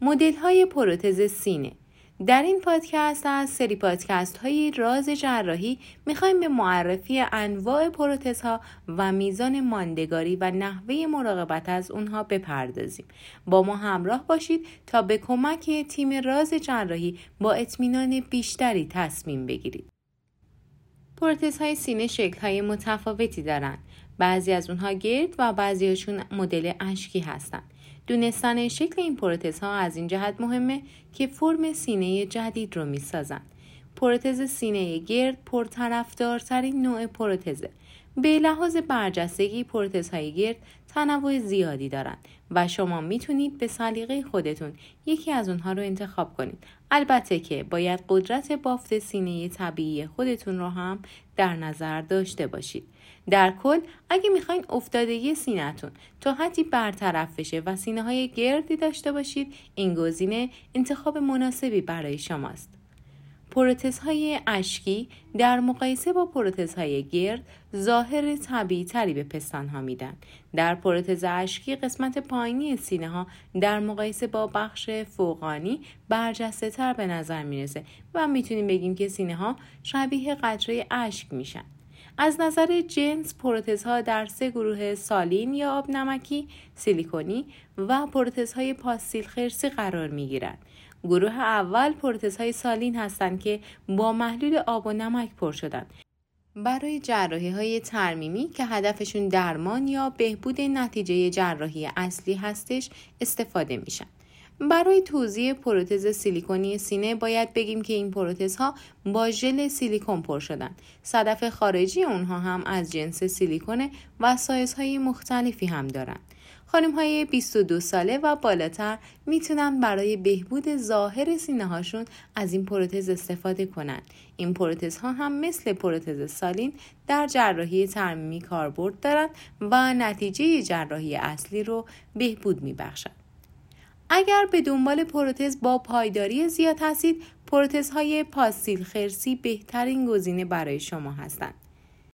مدل‌های پروتز سینه. در این پادکست از سری پادکست های راز جراحی میخوایم به معرفی انواع پروتزها و میزان ماندگاری و نحوه مراقبت از اونها بپردازیم. با ما همراه باشید تا به کمک تیم راز جراحی با اطمینان بیشتری تصمیم بگیرید. پروتزهای سینه شکل‌های متفاوتی دارند. بعضی از اونها گرد و بعضیشون مدل اشکی هستند. دونستن شکل این پروتزها از این جهت مهمه که فرم سینه جدید رو میسازن. پروتز سینه گرد پرطرفدارترین نوع پروتزه. به لحاظ برجستگی پروتزهای گرد تنوع زیادی دارن و شما میتونید به سلیقه خودتون یکی از اونها رو انتخاب کنید. البته که باید قدرت بافت سینه طبیعی خودتون رو هم در نظر داشته باشید. در کل اگه میخواین افتادگی سینه‌تون تا حدی برطرف بشه و سینه‌های گردی داشته باشید، این گزینه انتخاب مناسبی برای شماست. پروتزهای اشکی در مقایسه با پروتزهای گرد ظاهر طبیعی تری به پستانها میدن. در پروتز اشکی قسمت پایینی سینه ها در مقایسه با بخش فوقانی برجسته تر به نظر میرسه و میتونیم بگیم که سینه ها شبیه قطره اشک میشن. از نظر جنس پروتزها در 3 گروه سالین یا آب نمکی، سیلیکونی و پروتزهای پاستیل خرسی قرار میگیرند. گروه اول پروتزهای سالین هستند که با محلول آب و نمک پر شدند. برای جراحی‌های ترمیمی که هدفشون درمان یا بهبود نتیجه جراحی اصلی هستش استفاده میشن. برای توزیع پروتز سیلیکونی سینه باید بگیم که این پروتزها با ژل سیلیکون پر شدن. صدف خارجی اونها هم از جنس سیلیکونه و سایزهای مختلفی هم دارن. خانم‌های 22 ساله و بالاتر میتونن برای بهبود ظاهر سینه هاشون از این پروتز استفاده کنن. این پروتزها هم مثل پروتز سالین در جراحی ترمیمی کاربرد دارن و نتیجه جراحی اصلی رو بهبود میبخشن. اگر به دنبال پروتز با پایداری زیاد هستید، پروتزهای پاستیل خرسی بهترین گزینه برای شما هستند.